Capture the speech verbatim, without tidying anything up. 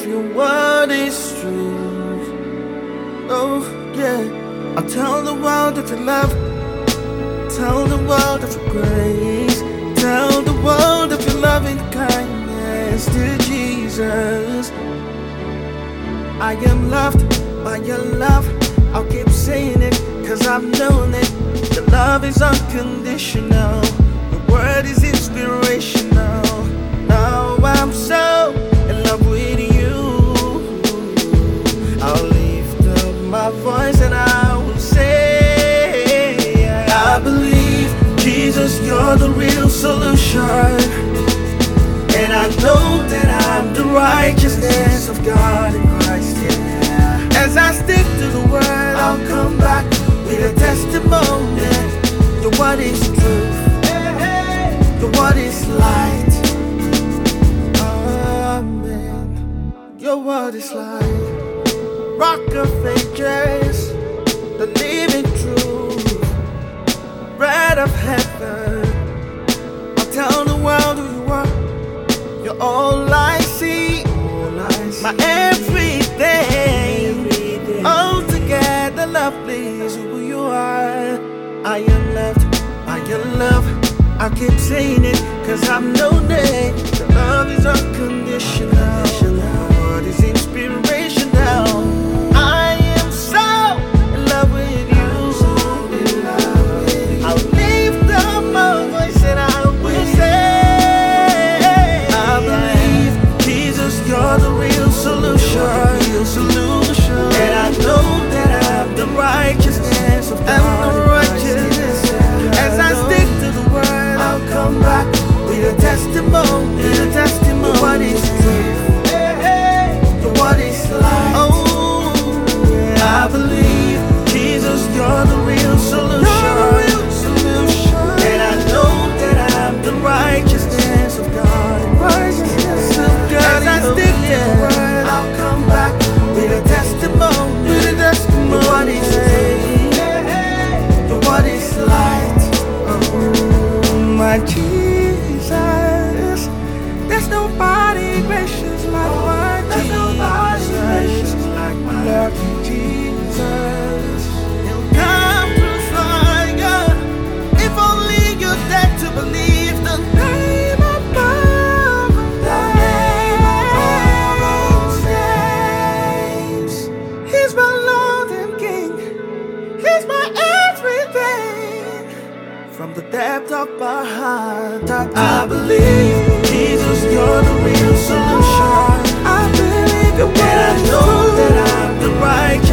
your word is true. Oh, yeah. I'll tell the world of your love. Tell the world of your grace. Tell the world of your loving kindness to Jesus. I am loved by your love. I'll keep saying it, cause I've known it. Your love is unconditional. Your word is inspirational. Now I'm so in love with you. I'll lift up my voice and I will say, I believe, Jesus, you're the real solution. And I know that I'm the righteousness of God in Christ, yeah. As I stick to the word, I'll come back with a testimony. Your word is truth. Your word is light. Amen. Your word is light. Rock of ages, the living truth, bread of heaven. I'll tell the world who you are. You're all I see, all I see. My everything. everything. All together lovely is who you are. I am loved by your love. I keep saying it, cause I've known it. Your love is unconditional. Your word is inspirational. I am so in love with you. I'll lift up my voice and I will say, I believe, Jesus, you're the real solution. Real solution. And I know that I'm the righteousness of God. I'm the righteousness. As I stick to the word, I'll come back with a testimony. With a testimony. The word is truth. The word is light. Oh, yeah. I believe, Jesus, you're the real solution. You're the real solution. And I know that I'm the righteousness of God. Righteousness of God. As I stick to the word, I'll come back with a testimony. With a testimony. The word is truth. The word is light. Oh, my Jesus, there's nobody gracious like my Jesus. Nobody gracious like my Lord Jesus. He'll come through fire if only you're there to believe. The name above the names. He's my Lord and King. He's my everything. From the depth of my heart, I, I believe, Jesus, you're the real solution. I believe you're, and I know that I'm the right